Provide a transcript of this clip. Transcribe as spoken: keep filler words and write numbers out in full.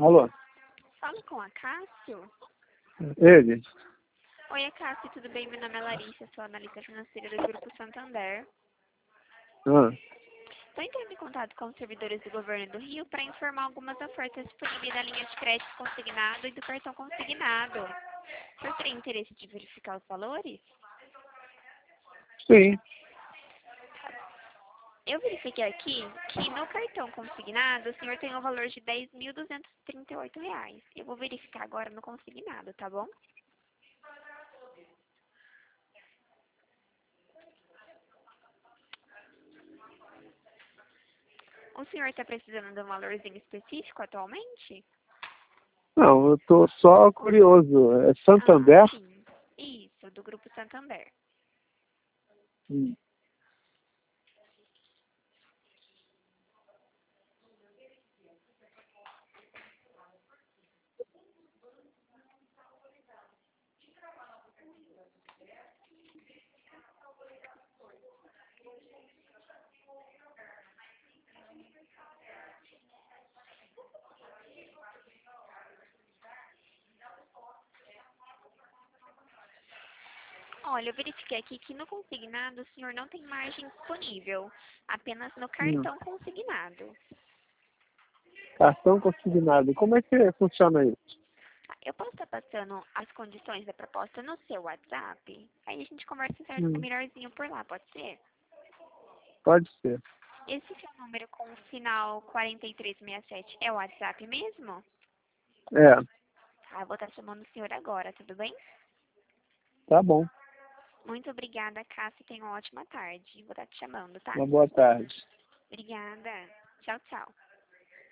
Alô? Falo com a Cássio. Ele? Oi, Cássio, tudo bem? Meu nome é Larissa, sou analista financeira do Grupo Santander. Ah, Estou entrando em contato com os servidores do governo do Rio para informar algumas ofertas disponíveis da linha de crédito consignado e do cartão consignado. Você teria interesse de verificar os valores? sim. Eu verifiquei aqui que no cartão consignado o senhor tem um valor de dez mil duzentos e trinta e oito reais. Eu vou verificar agora no consignado, tá bom? O senhor está precisando de um valorzinho específico atualmente? Não, eu tô só curioso. É Santander? Ah, sim. Isso, do Grupo Santander. Hum. Olha, eu verifiquei aqui que no consignado o senhor não tem margem disponível, apenas no Hum. cartão consignado. Cartão consignado. Como é que funciona isso? Tá, eu posso estar passando as condições da proposta no seu WhatsApp? Aí a gente conversa certo Hum. melhorzinho por lá, pode ser? Pode ser. Esse seu número com o final quarenta e três sessenta e sete é o WhatsApp mesmo? É, Tá, eu vou estar chamando o senhor agora, tudo bem? tá bom. Muito obrigada, Cássia, e tenha uma ótima tarde. Vou estar te chamando, tá? Uma boa tarde. Obrigada. Tchau, tchau.